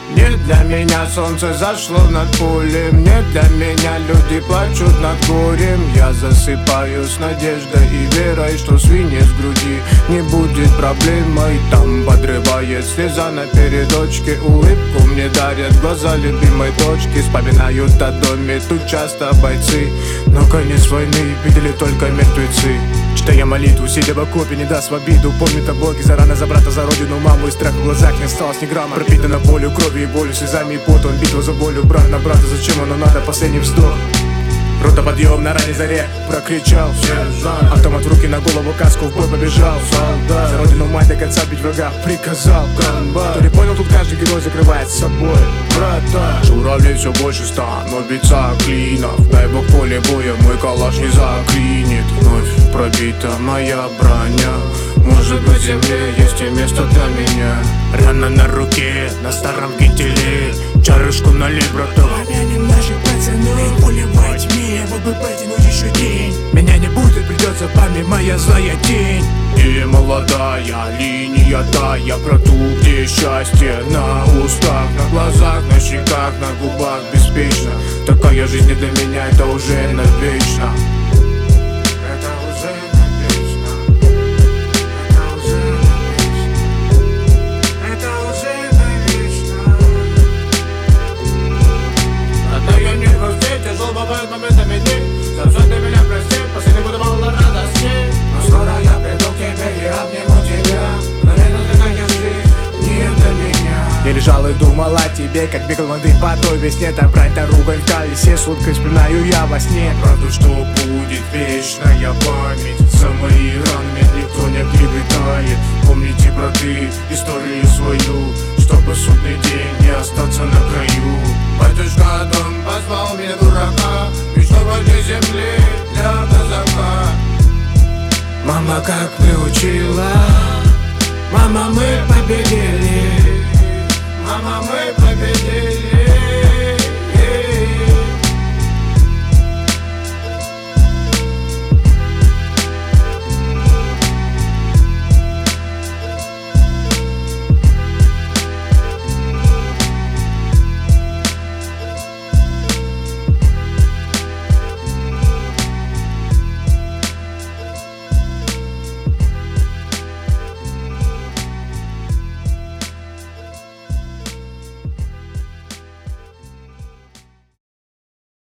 Не для меня солнце зашло над полем, не для меня люди плачут над горем. Я засыпаю с надеждой и верой, что свиньи с груди не будет проблемой. Там подрывает слеза на передочке, улыбку мне дарят глаза любимой дочки. Вспоминают о доме, тут часто бойцы, но конец войны видели только мертвецы. Читая молитву, сидя в окопе, не даст в обиду. Помнит о Боге, зарано за брата, за родину, маму. И страх в глазах не осталось ни грамма. Пропитана болью, кровью и болью, слезами и потом. Битва за волю, брат на брата, зачем оно надо, последний вздох. Рота подъем на ранней заре, прокричал сержант. Автомат в руки, на голову каску, в бой побежал солдат. За родину мать до конца бить врага, приказал комбат. Кто не понял, тут каждый герой закрывает с собой брата. Журавлей все больше становится клинов. Дай бог поле боя, мой калаш не заклинит. Вновь пробита моя броня, может быть в земле есть и место для меня. Рана на руке, на старом кителе, чарышку налей, браток. Помянем наших пацанов, пули во тьме, вот бы протянуть еще день. Меня не будет, придется память моя злая тень. И молодая линия тая, про ту, где счастье на устах, на глазах, на щеках, на губах беспечно. Такая жизнь не для меня, это уже навечно. Это уже навечно. Это уже навечно. Это уже навечно. Отдаю мне грусти, тяжело бывает моментами дни. За все ты меня прости, последний буду мало радости. Но скоро я приду к тебе и обниму тебя. Наверное, такая жизнь не для меня. Я лежал и думал о тебе, как бегал воды по той весне. Та брань, та ругань в колесе, с уткой вспоминаю я во сне. Правда, что будет вечная память, за мои раны никто не приобретает. Помните, браты, историю свою, чтобы судный день не остаться на краю. Батюшка дом позвал меня дурака, и чтобы для земли, для казака. Мама как приучила, мама мы победили, мама мы